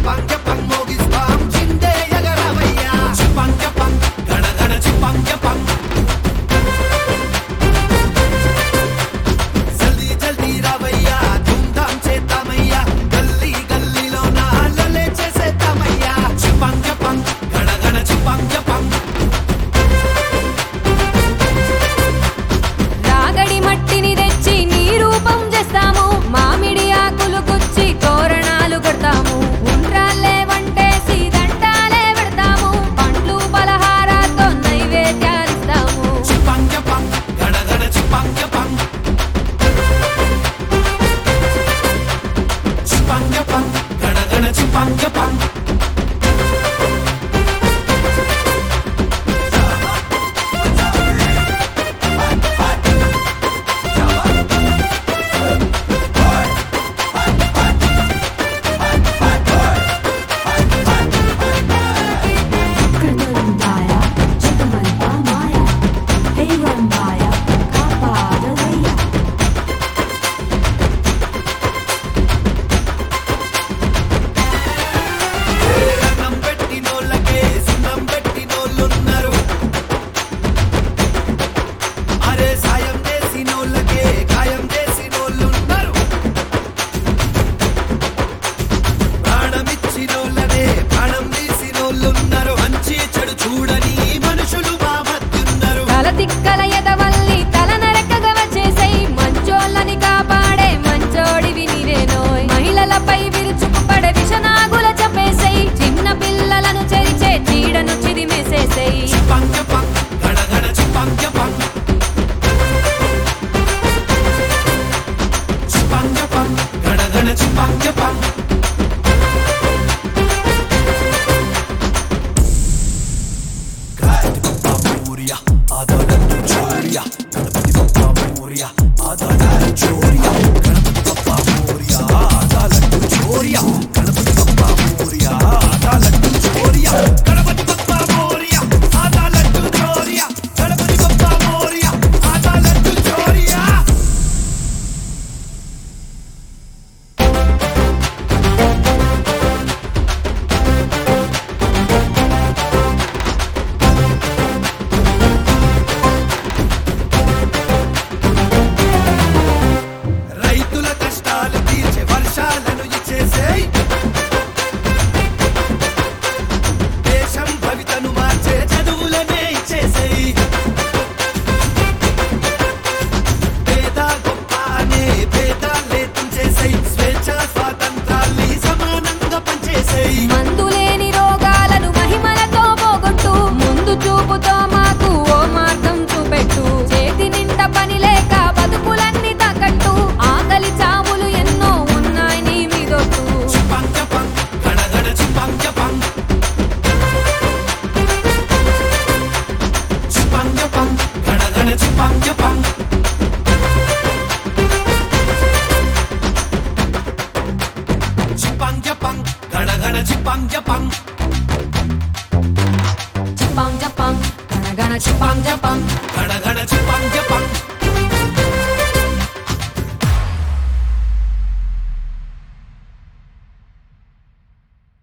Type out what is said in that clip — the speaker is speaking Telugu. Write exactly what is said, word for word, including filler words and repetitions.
జపం జపం మోగిస్తాం చిందే ఎగరవయ్యా జపం జపం గణగణ జపం జపం జల్దీ జల్దీ రావయ్యా ధూమ్ధాం చేద్దామయ్యా గల్లీ గల్లీలో నాలలే చేసేద్దామయ్యా జపం జపం గణగణ జపం జపం రాగడి మట్టిని తెచ్చి నీ రూపం చేస్తాము మామిడి ఆకులు గుచ్చి తోరణాలు కడతాము ఉండ్రాళ్ళే వంటేసి దండాలే పెడతాము పండ్లు పలహారాలతో నైవేద్యాలిస్తాము జపం జపం గణగణ జపం జపం జపం జపం గణగణ జపం జపం Kırmızı çıkmalı maya, heyvan maya, kapadalaya. అన్నం పెట్టినోళ్ళకే సున్నం పెట్టినోళ్ళున్నారు అరే సాయం చేసినోళ్ళకే ఖాయం చేసినోళ్ళున్నారు ప్రాణమిచ్చినోళ్ళనే ప్రాణం తీసినోళ్ళున్నారు మంచి చెడు చూడని మనుషులు మా మధ్యున్నారు తల తిక్కల ఎదవల్లి తల నరకగా వచ్చేసై మంచోళ్ళని కాపాడే మంచోడివి నీవేనోయ్ మహిళలపై విరుచుకుపడే విషనాగుల చంపేసై చిన్న పిల్లలను చెరిచే చీడను చిరిమేసేసై జపం జపం గణగణ జపం జపం జపం జపం గణగణ జపం జపం గణపతి బప్పా మోరియా ఆదాలట్టు చోరియా గణపతి బప్పా మోరియా ఆదాలట్టు చోరియా గణపతి బప్పా మోరియా ఆదాలట్టు చోరియా గణపతి బప్పా మోరియా ఆదాలట్టు చోరియా గణపతి బప్పా మోరియా ఆదాలట్టు చోరియా గణపతి బప్పా మోరియా ఆదాలట్టు చోరియా రైతుల కష్టాలు తీర్చే వర్షాలను ఇచ్చేసేయ్ దేశం భవితను మార్చే చదువులనే ఇచ్చేసేయ్ పేద గొప్ప అనే భేదాలే తుంచేసేయ్ స్వేచ్ఛ స్వాతంత్రాల్ని సమానంగా పంచేసేయ్ మందులేని రోగాలను మహిమలతో పోగొట్టు ముందు చూపుతో మాకు ఓ మార్గం చూపెట్టు చేతి నిండా పని లేక బతుకులన్నీ తాకట్టు ఆకలి చావులు ఎన్నో ఉన్నాయి నీ మీదొట్టు జపం జపం గణగణ జపం జపం జపం జపం గణగణ జపం జపం జపం జపం గణగణ జపం జపం జపం జపం గణగణ జపం జపం గణగణ జపం జపం